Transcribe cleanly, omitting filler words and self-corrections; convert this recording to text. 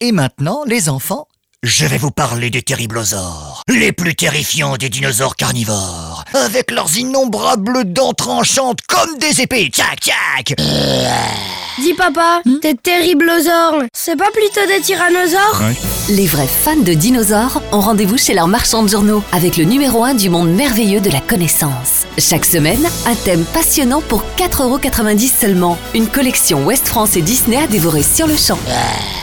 Et maintenant, les enfants, je vais vous parler des terriblosaures, les plus terrifiants des dinosaures carnivores, avec leurs innombrables dents tranchantes comme des épées. Tchac, tchac. Dis papa, tes terriblosaures, c'est pas plutôt des tyrannosaures? Les vrais fans de dinosaures ont rendez-vous chez leur marchand de journaux avec le numéro 1 du monde merveilleux de la connaissance. Chaque semaine, un thème passionnant pour 4,90 € seulement. Une collection Ouest France et Disney à dévorer sur le champ.